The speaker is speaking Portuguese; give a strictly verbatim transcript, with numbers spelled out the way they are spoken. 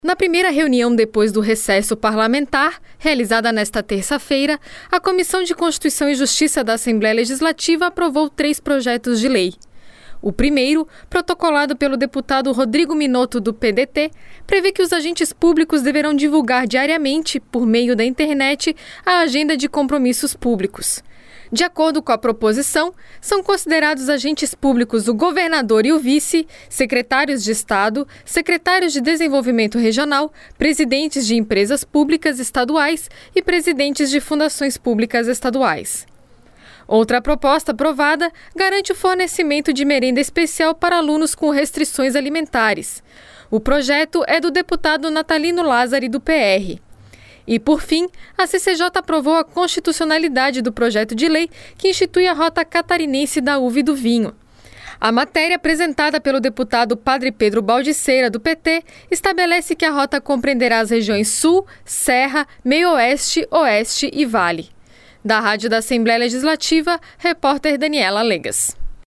Na primeira reunião depois do recesso parlamentar, realizada nesta terça-feira, a Comissão de Constituição e Justiça da Assembleia Legislativa aprovou três projetos de lei. O primeiro, protocolado pelo deputado Rodrigo Minotto, do P D T, prevê que os agentes públicos deverão divulgar diariamente, por meio da internet, a agenda de compromissos públicos. De acordo com a proposição, são considerados agentes públicos o governador e o vice, secretários de Estado, secretários de Desenvolvimento Regional, presidentes de empresas públicas estaduais e presidentes de fundações públicas estaduais. Outra proposta aprovada garante o fornecimento de merenda especial para alunos com restrições alimentares. O projeto é do deputado Natalino Lázari, do P R. E, por fim, a C C J aprovou a constitucionalidade do projeto de lei que institui a Rota Catarinense da Uva e do Vinho. A matéria apresentada pelo deputado Padre Pedro Baldiceira, do P T, estabelece que a rota compreenderá as regiões Sul, Serra, Meio-Oeste, Oeste e Vale. Da Rádio da Assembleia Legislativa, repórter Daniela Legas.